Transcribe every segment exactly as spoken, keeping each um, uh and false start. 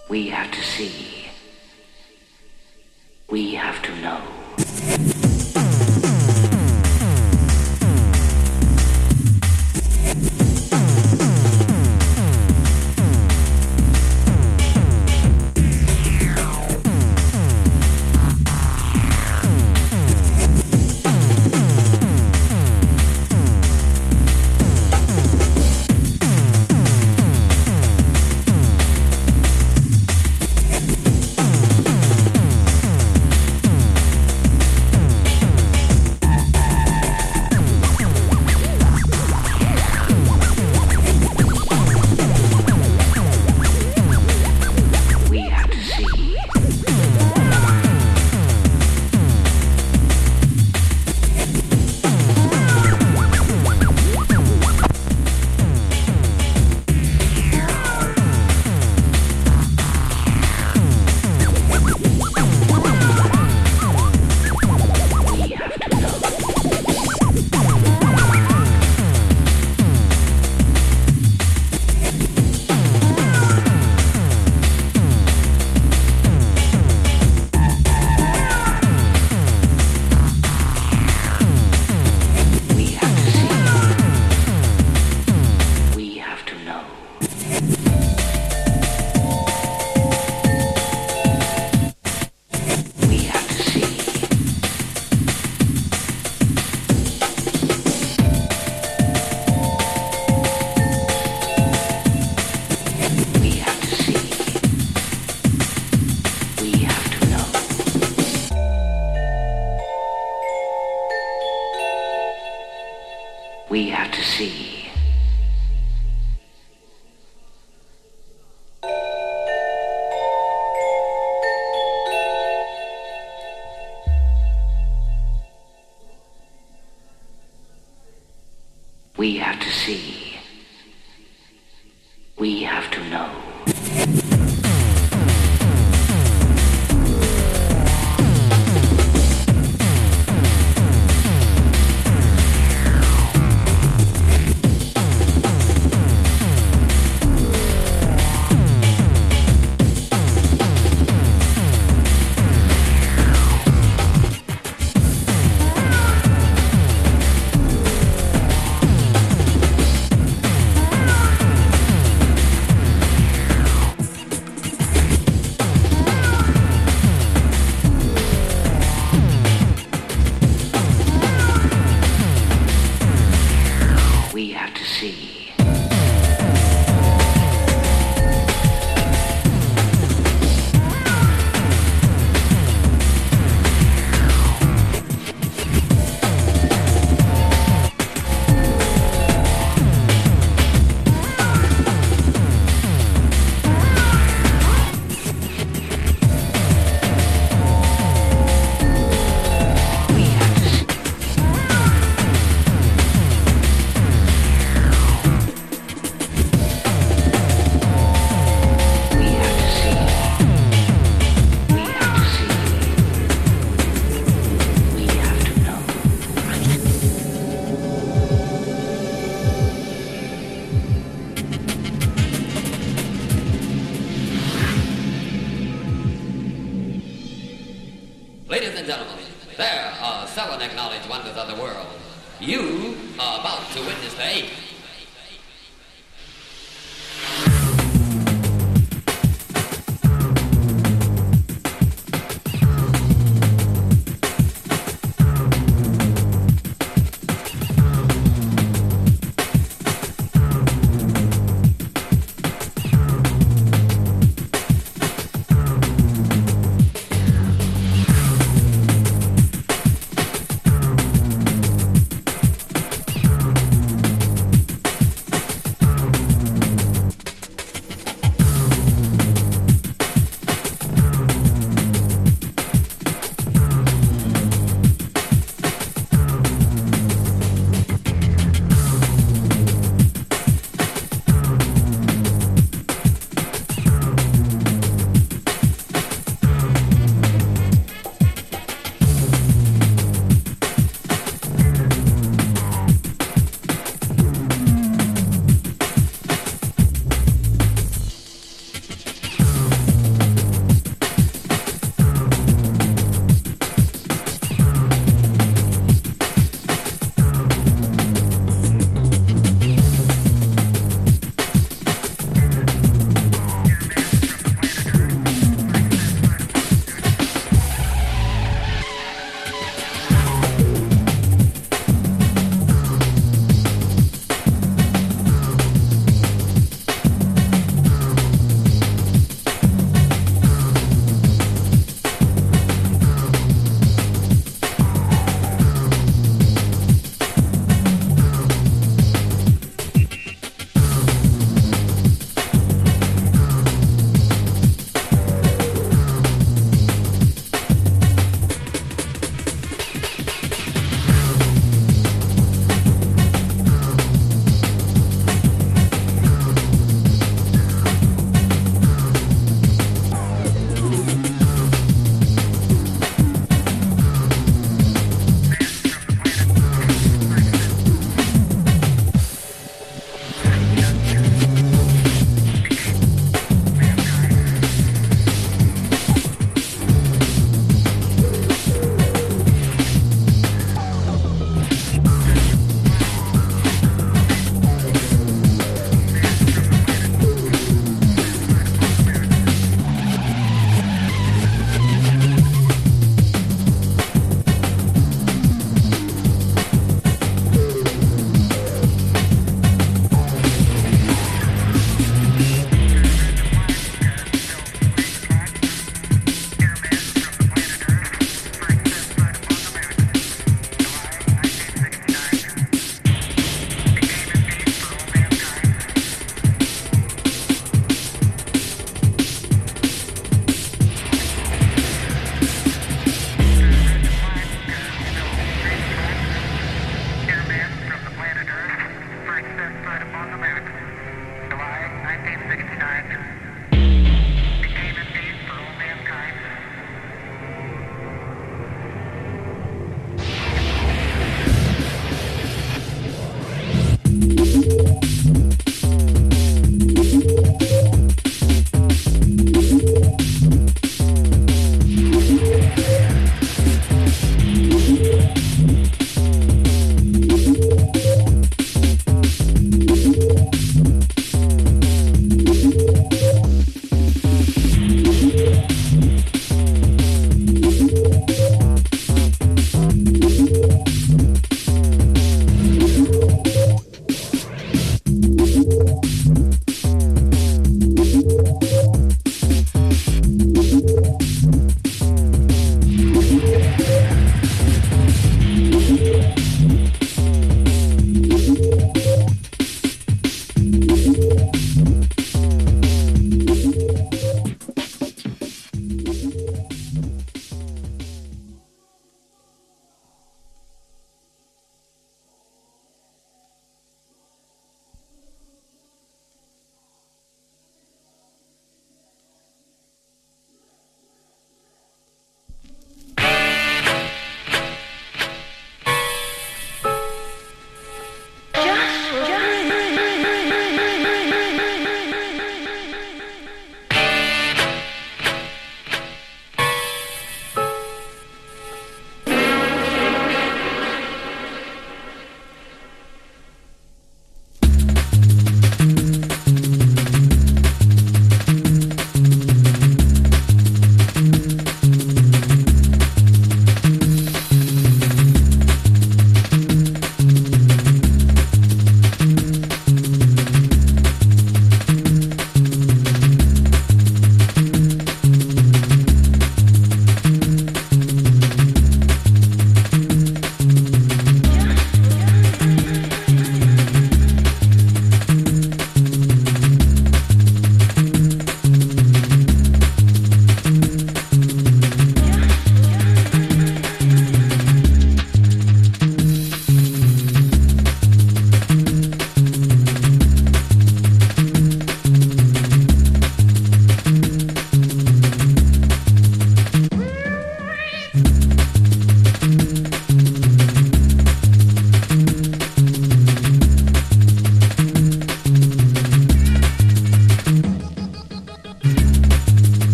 We have to see. We have to know. We have to see. We have to see. We have to know. We have to see. Ladies and gentlemen, there are seven acknowledged wonders of the world. You are about to witness the eighth.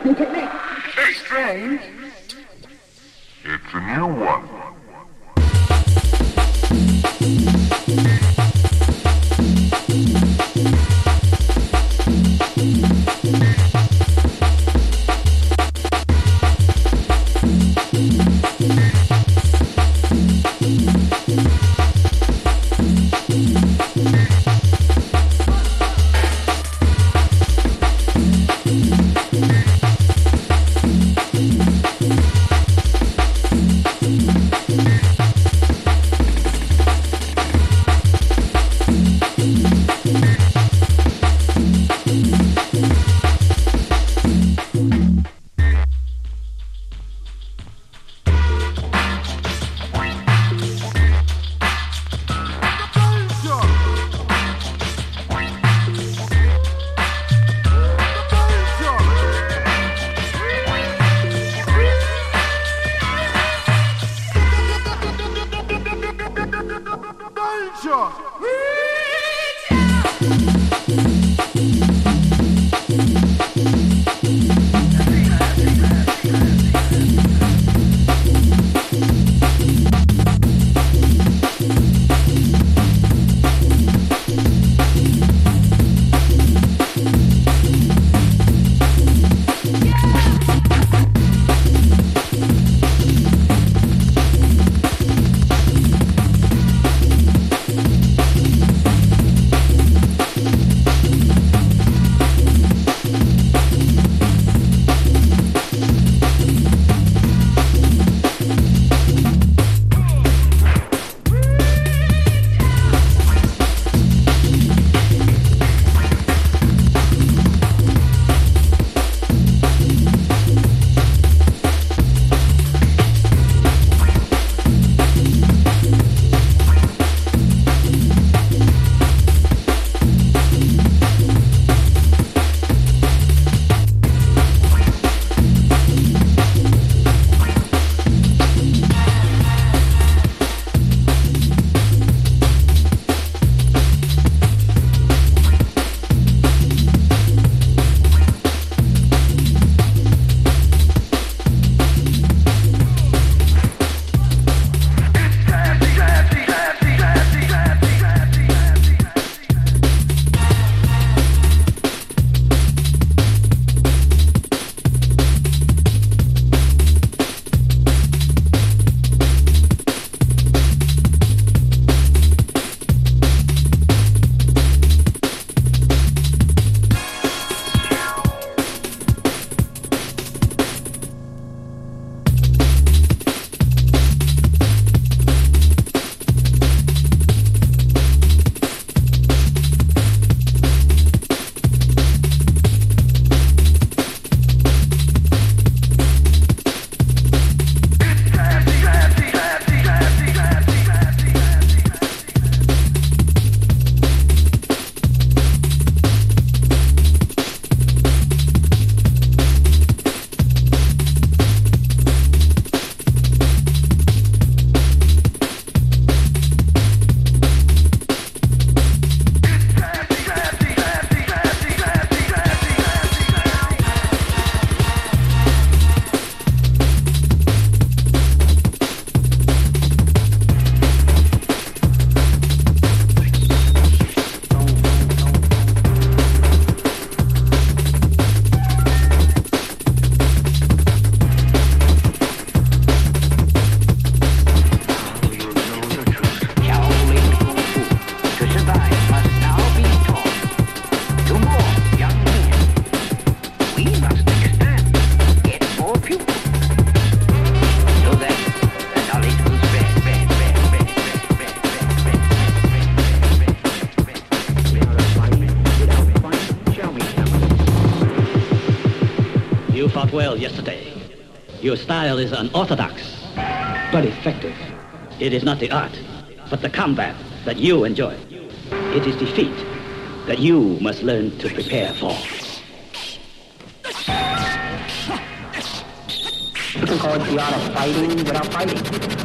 new technique. Very strange. It's a new one. fought well yesterday. Your style is unorthodox, but effective. It is not the art, but the combat that you enjoy. It is defeat that you must learn to prepare for. You can call it the art of fighting without fighting.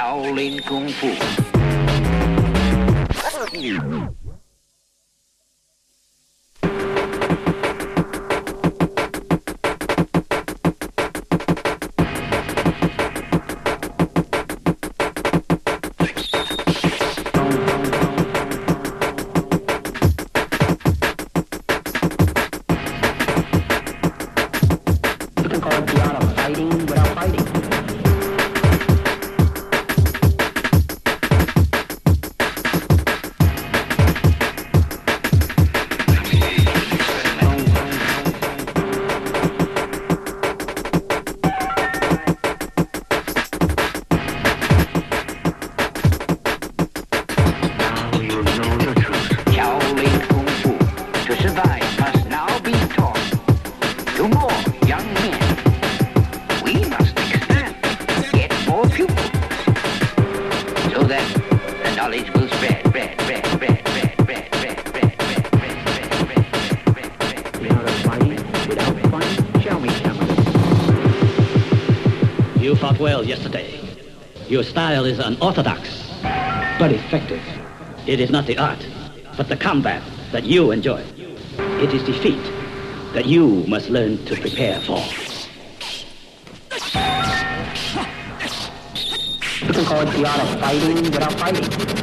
Shaolin Kung Fu. Yesterday. Your style is unorthodox, but effective. It is not the art, but the combat that you enjoy. It is defeat that you must learn to prepare for. You can call it the art of fighting without fighting.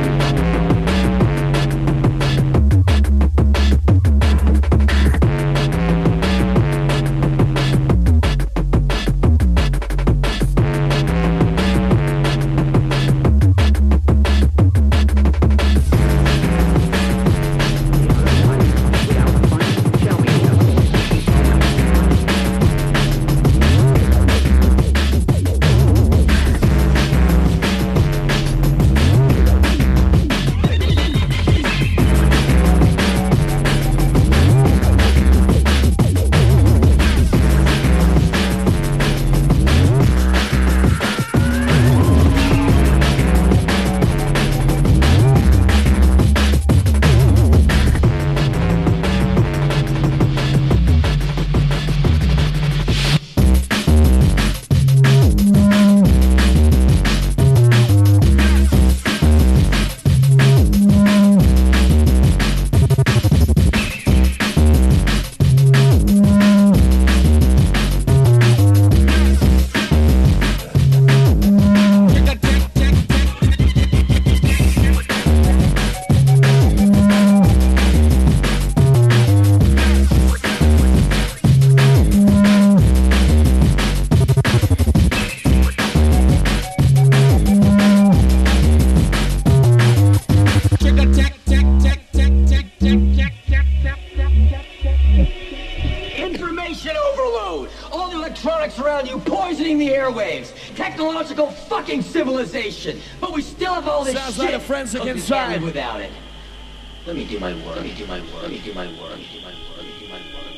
But we still have all this Sounds shit. like a forensic but we inside. can't live without it. Let me do my work. Let me do my work. Let me do my work. Let me do my work. Let me do my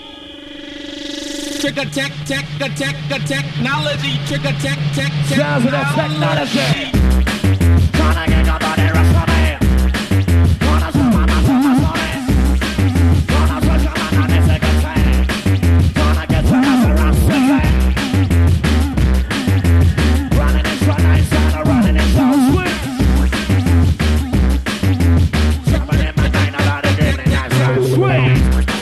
work. Trigger tech, tech, tech, technology. Trigger tech, tech, tech. Sounds like technology. Gonna get your body rest on me. Gonna show my mouth on my body. Gonna put your man on this second thing. Gonna get your ass around swiftly. Running in front nights and running in so swift. Jumping in my nine about it in the night so sweet.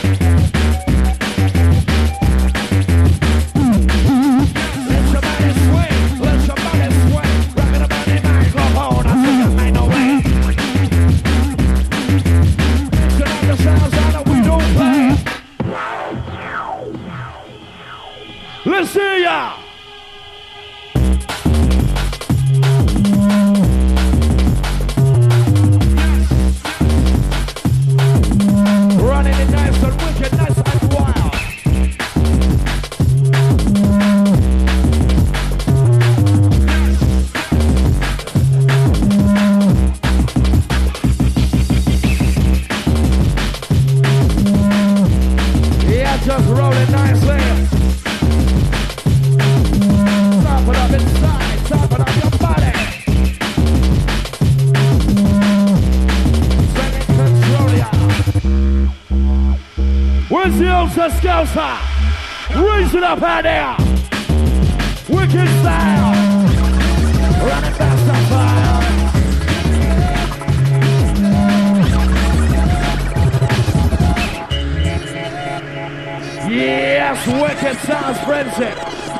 Let your body swing, let your body swing. Rockin' about the microphone, I think I ain't no way. Turn up the sounds out that we don't play. Let's see ya. Running it nice and wicked, nice and wild. Yeah, just rolling nicely. Top it up inside, top it up your body. Singing Controlia. Where's the old Saskousa? Raise it up out there. Wicked style. Running faster. Wicked sounds forensic.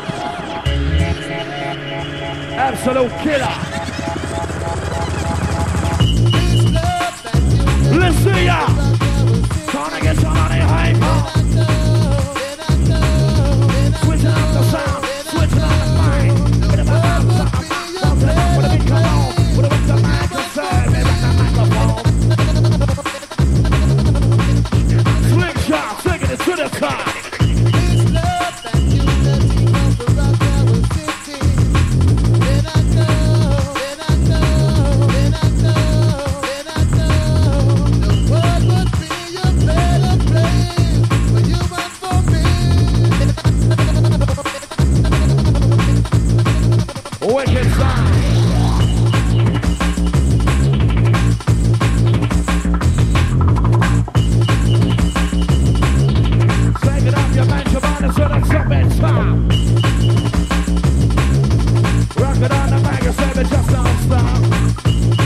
Absolute killer. Let's see ya. Gonna get somebody hyper. Switching up the sound, switching up the mind. With a vibe, with a big come on, with a big come on, concern, maybe like a microphone. Slick shot, taking it to the top. Wicked sound. Take it up, your man, your man, until the trumpet top. Rock it on the mic and save it, just don't stop.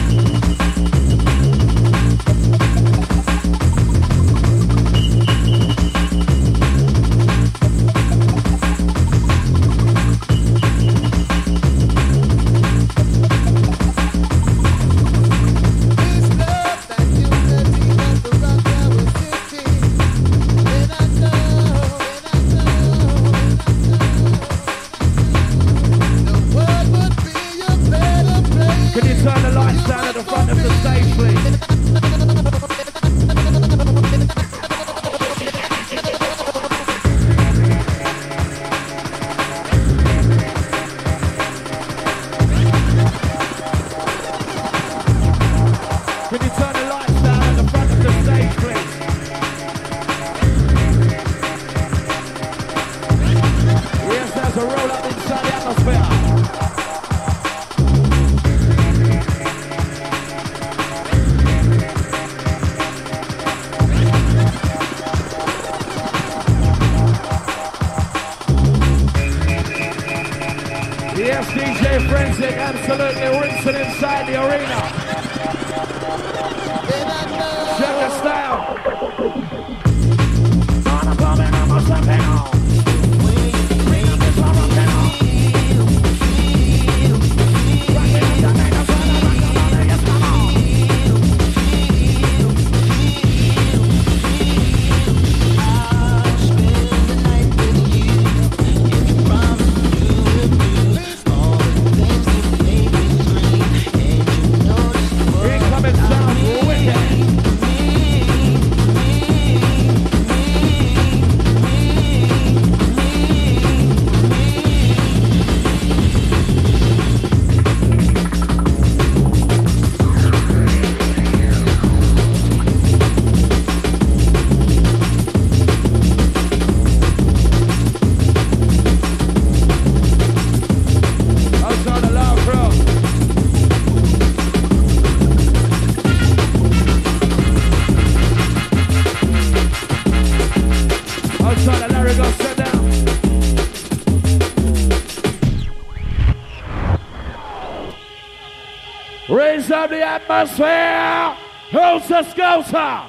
Raise up the atmosphere. Who's the scouter?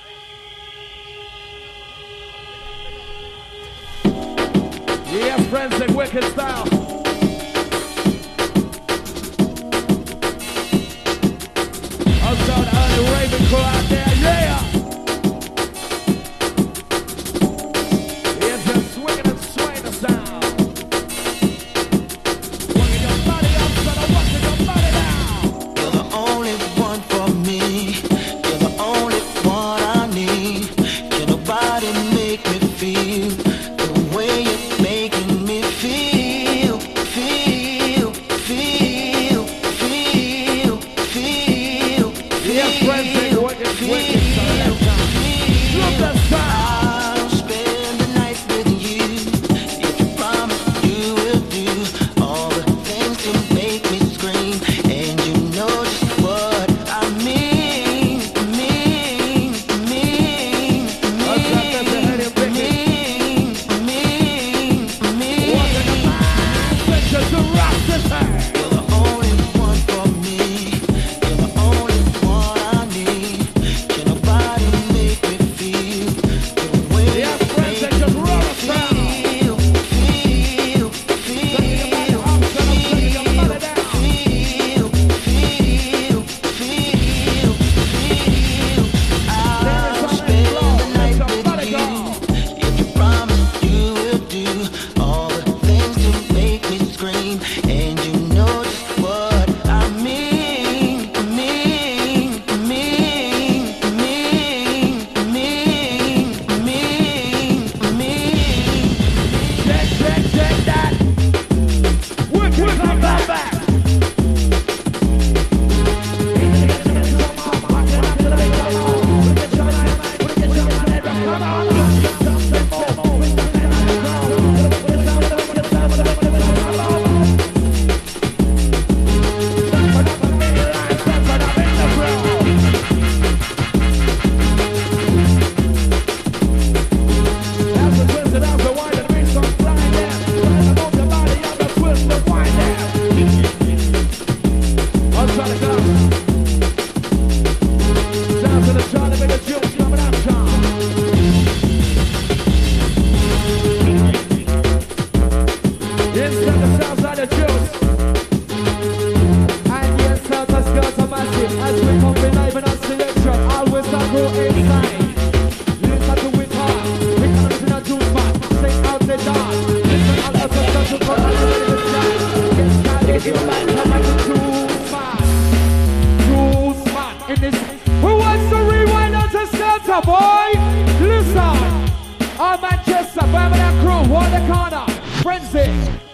Yes, friends in wicked style. Also the early raving crew out there, yeah. It's just swinging and swaying the sound. Working your body up, son, I'm working your body down. You're the only one for me. You're the only one I need. Can nobody make me feel the way you're making me feel, feel, feel, feel, feel, feel. Yes, friends, what you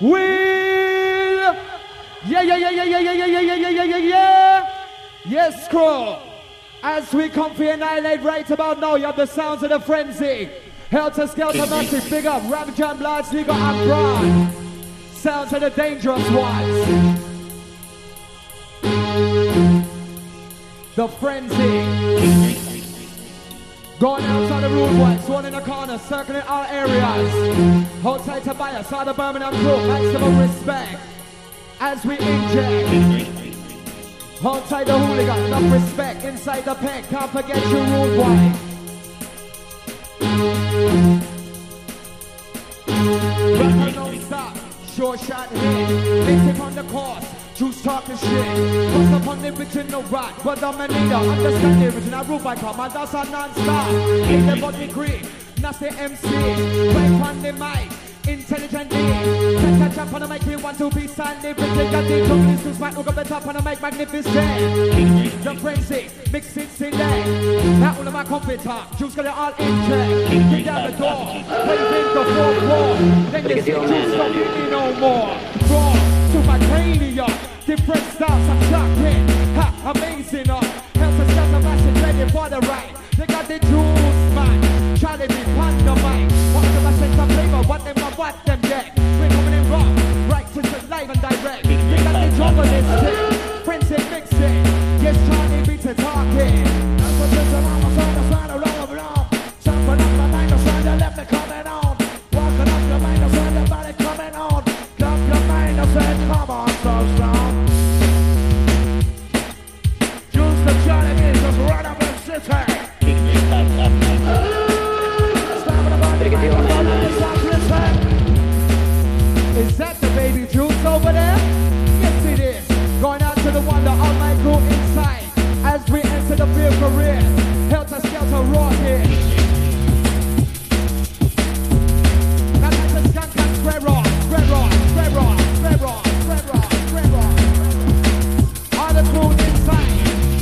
Will. Yeah, yeah, yeah, yeah, yeah, yeah, yeah, yeah, yeah, yeah, yeah, yeah. Yes, crew. As we come for annihilate right about now, you have the sounds of the frenzy. Helter Skelter Massive, big up. Rabbit Jam, Large Legal, and Broad. Sounds of the dangerous ones. The frenzy. Going outside the rude boys, one in the corner, circling all areas. Hold tight to bias, all the Birmingham crew, maximum respect. As we inject. Hold tight the hooligan, enough respect inside the pen, can't forget your rude boy. Record don't stop, short shot hit, mix it on the course. Juice talking shit, what's up on the original rock? But I'm a leader, understand the original roof I come, and that's a non-stop. In the body green, nasty M C, play on the mic, intelligently. Catch a jump on the mic, we want to be sandy, but they got the companies to smack, look up the top on the mic, magnificent. The frenzy, mix it in there. That one of my comfort talk, Juice got it all in check. Kick down the door, waving the fourth floor. Then you see Juice don't need me no more. Raw to my cranium. Different styles, I'm shocking, ha, amazing, uh Help us get the message ready for the right. They got the juice, man, Charlie be on the mic. What the message of flavor, what them and what them get. We're coming in raw, right to the live and direct. They got the drum of this shit, Prince mixing. Yes, Charlie beats it talking. That's what this is, I'm on the side of long of long. Something up my mind, the side that left me coming on. Walking up your mind, the side the body coming on. Up your mind, the side, come on, so strong. Right up and sit there. Is that the baby Juice over there? Yes it is. Going out to the wonder all my crew inside. As we enter the field career. Helter Skelter raw here. Now that's a skunk and spread raw, spread raw, spread raw, spread raw, spread raw, spread raw. All the crew inside.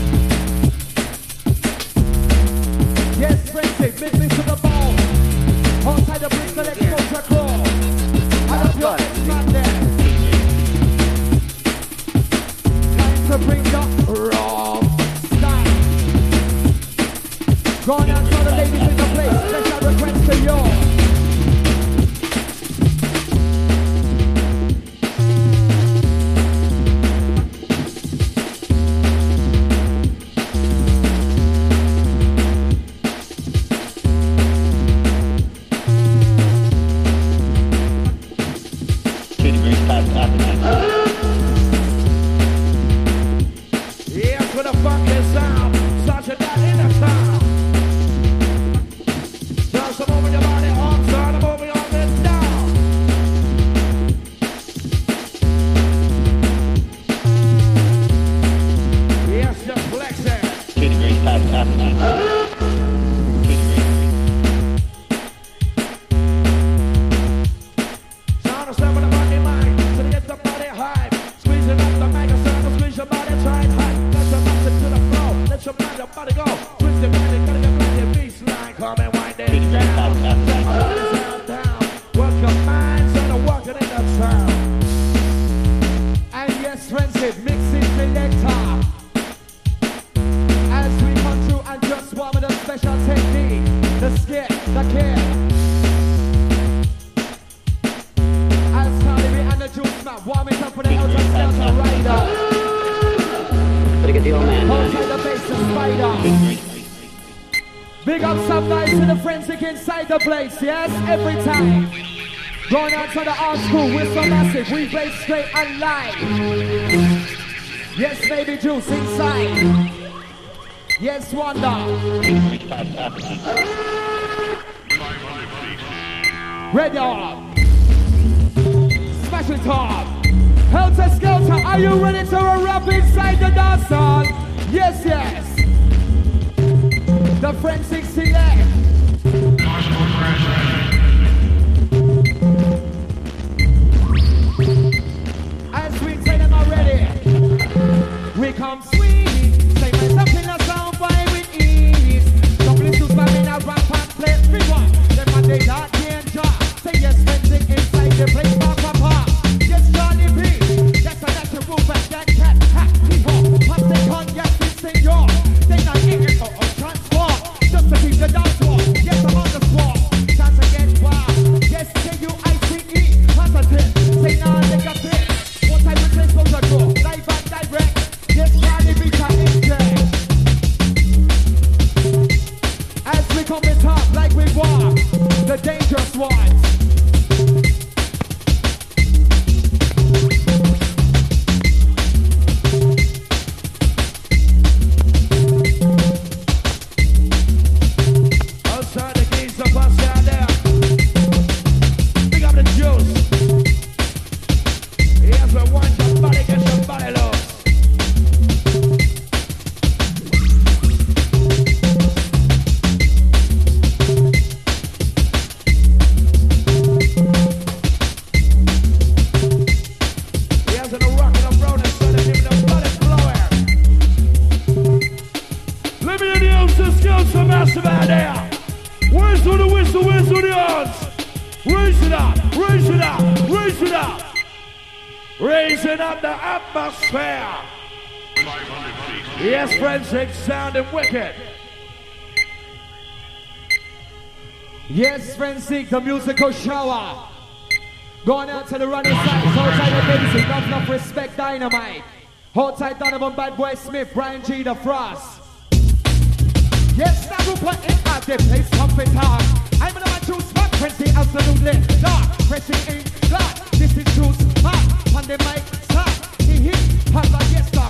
Yes, frenzy, big me to the ball. Outside the Bristol Exposure Claw. I love your ex-man there. Time to bring the raw style. Going out to the ladies in the place. Special request to you. The place, yes, every time. Going out to the art school, we're so massive, we play straight and live. Yes, baby Juice inside. Yes, Wonder. Ready up. Smash it up. Helter Skelter, are you ready to rap inside the dance hall? Yes, yes. The forensic select. As we tell them already, we come sweet. Say my something a sound by with ease. Don't listen to my men a rap and play free one. Them man they not danger. Say yes, fencing inside the place pop pop pop. massive out there. Where's the whistle, where's the odds? Raise it up, raise it up, raise it up. Raising up the atmosphere. Yes, forensic sounding wicked. Yes, forensic, the musical shower. Going out to the running sides, outside the basic, enough, enough respect, dynamite. Outside Donovan, Bad Boy Smith, Brian G, The Frost. Yes, now we put it at the place, comfort talk. I'm gonna choose smart, Frenzy, absolutely dark. Pressing in, black, this is too smart. On the mic, stop, he hit, has a yes,